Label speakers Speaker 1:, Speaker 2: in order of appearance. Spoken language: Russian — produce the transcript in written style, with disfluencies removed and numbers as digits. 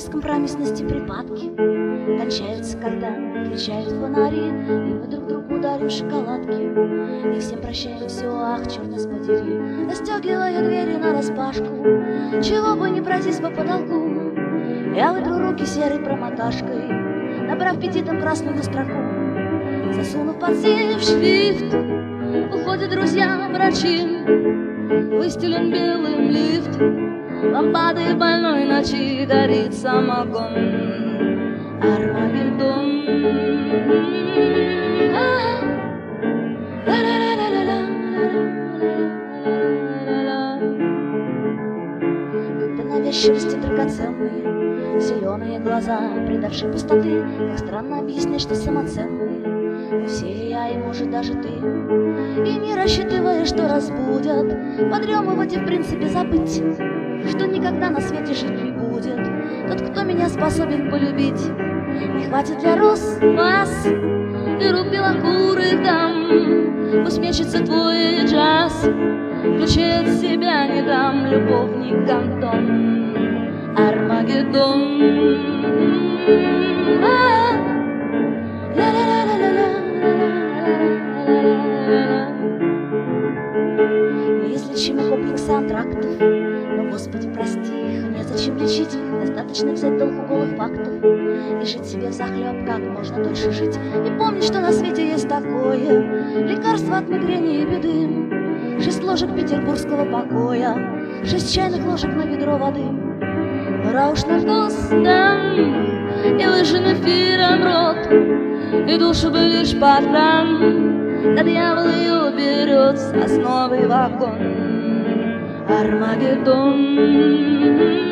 Speaker 1: бескомпромиссности припадки кончаются, когда включают фонари, и мы друг другу дарим шоколадки. И всем прощаем все, ах, черт нас подери, расстегивая двери нараспашку. Чего бы не пройтись по потолку, я вытру руки серой промоташкой, набрав петитом красную строку. Засунув под сейф шрифт, уходят друзья врачи. Выстелен белым лифт, лампады больной ночи, горит самогон. Армагеддон. Когда навязчивости драгоценные зеленые глаза, предавшие пустоты, как странно объяснить, что самоценные мы все, я и, может, даже ты. И не рассчитывая, что разбудят, подремывать и в принципе забыть, что никогда на свете жить не будет тот, кто меня способен полюбить. Не хватит для роз вас и рук белокурых дам, пусть мечется твой джаз, ключей от себя не дам, любовник Антон. Армагеддон. Неизлечимы комплексы антрактов, но, Господи, прости их, незачем лечить их, достаточно взять толку голых фактов и жить себе взахлеб, как можно дольше жить. И помнить, что на свете есть такое лекарство от мигрени и беды: 6 ложек петербургского покоя, 6 чайных ложек на ведро воды. Пора уж на вкус, да, и выжжен эфиром рот, и душу бы лишь патрон, да дьявол ее берет с основы в огонь. Армагеддон.